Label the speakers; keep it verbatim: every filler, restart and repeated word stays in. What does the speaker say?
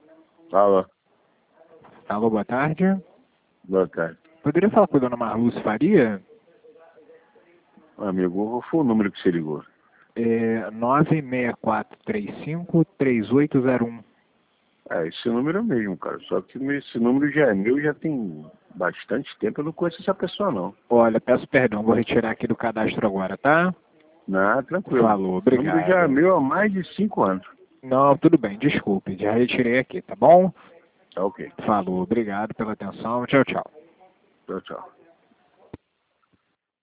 Speaker 1: Alô.
Speaker 2: Alô, boa tarde.
Speaker 1: Boa tarde.
Speaker 2: Poderia falar com a dona Marluce Faria?
Speaker 1: Amigo, qual foi o número que você ligou?
Speaker 2: É nove seis quatro três cinco, três oito zero um.
Speaker 1: É, esse número é mesmo, cara. Só que esse número já é meu, já tem bastante tempo. Eu não conheço essa pessoa, não.
Speaker 2: Olha, peço perdão, vou retirar aqui do cadastro agora, tá?
Speaker 1: Não, tranquilo.
Speaker 2: Falou,
Speaker 1: O número já é
Speaker 2: obrigado.
Speaker 1: meu há mais de cinco anos.
Speaker 2: Não, tudo bem, desculpe, já retirei aqui, tá bom?
Speaker 1: Tá ok.
Speaker 2: Falou, obrigado pela atenção, tchau, tchau.
Speaker 1: Tchau, tchau.